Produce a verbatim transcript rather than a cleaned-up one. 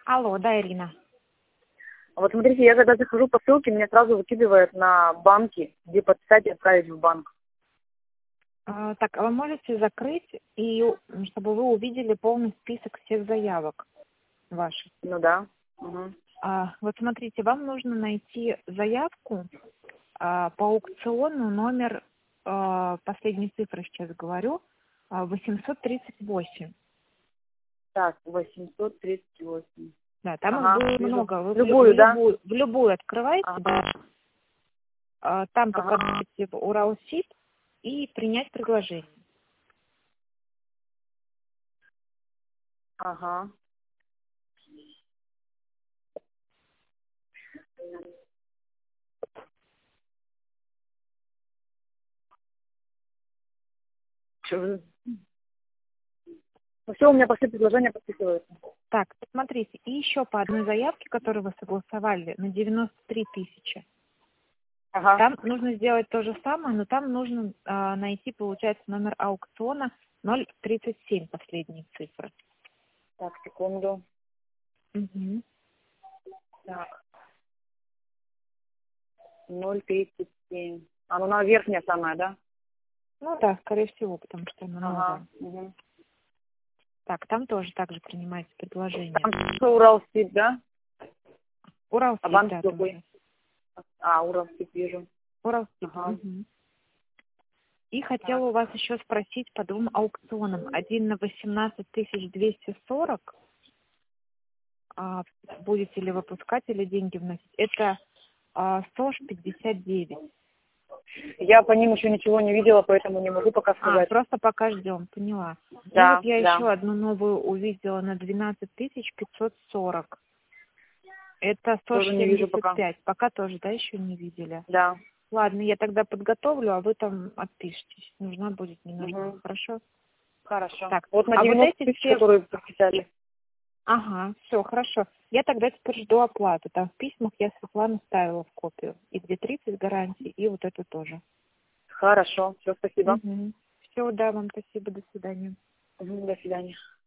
Алло, да, Ирина. Вот смотрите, я когда захожу по ссылке, меня сразу выкидывает на банки, где подписать и отправить в банк. А, так, а вы можете закрыть, и м, чтобы вы увидели полный список всех заявок ваших? Ну да. Угу. А, вот смотрите, вам нужно найти заявку а, по аукциону номер, а, последние цифры сейчас говорю, а, восемьсот тридцать восемь. Так, восемьсот тридцать восемь. Да, там их Ага, будет вижу. много. Вы в, лю- в Любую, да? любую, в любую открываете, Ага. а, там Ага. показываете в Уралсиб и принять предложение. Ага. Чё? Ну все, у меня пошли предложения подписываются. Так, смотрите, и еще по одной заявке, которую вы согласовали, на девяносто три тысячи. Ага. Там нужно сделать то же самое, но там нужно а, найти, получается, номер аукциона ноль тридцать семь, последние цифры. Так, секунду. Угу. Так, ноль тридцать семь. А, ну она верхняя самая, да? Ну да, скорее всего, потому что она Ага. новая. Угу. Так, там тоже так же принимается предложение. Там что, Уралсиб, да? А Уралсиб, банк да, какой? тоже. А, Уралсиб вижу. Уралсиб. Ага. Угу. И Так. хотела у вас еще спросить по двум аукционам. Один на восемнадцать тысяч двести сорок. А, будете ли выпускать или деньги вносить? Это а, СОЖ пятьдесят девять. Я по ним еще ничего не видела, поэтому не могу пока А, сказать. просто пока ждем, поняла. И вот Да, я да. еще одну новую увидела на двенадцать тысяч пятьсот сорок. Это СОЖ Тоже не вижу семьдесят пока. пять. Пока тоже, да, еще не видели. Да. Ладно, я тогда подготовлю, а вы там отпишитесь. Нужна будет, не нужна. Угу. Хорошо? Хорошо. Так, Вот на а вот девяносто эти тысяч, все... которые подписали. Ага, все, хорошо. Я тогда теперь жду оплату. Там в письмах я Светлану ставила в копию. И где тридцать гарантий, и вот эту тоже. Хорошо. Все, спасибо. Угу. Все, да, вам спасибо, до свидания. Угу, до свидания.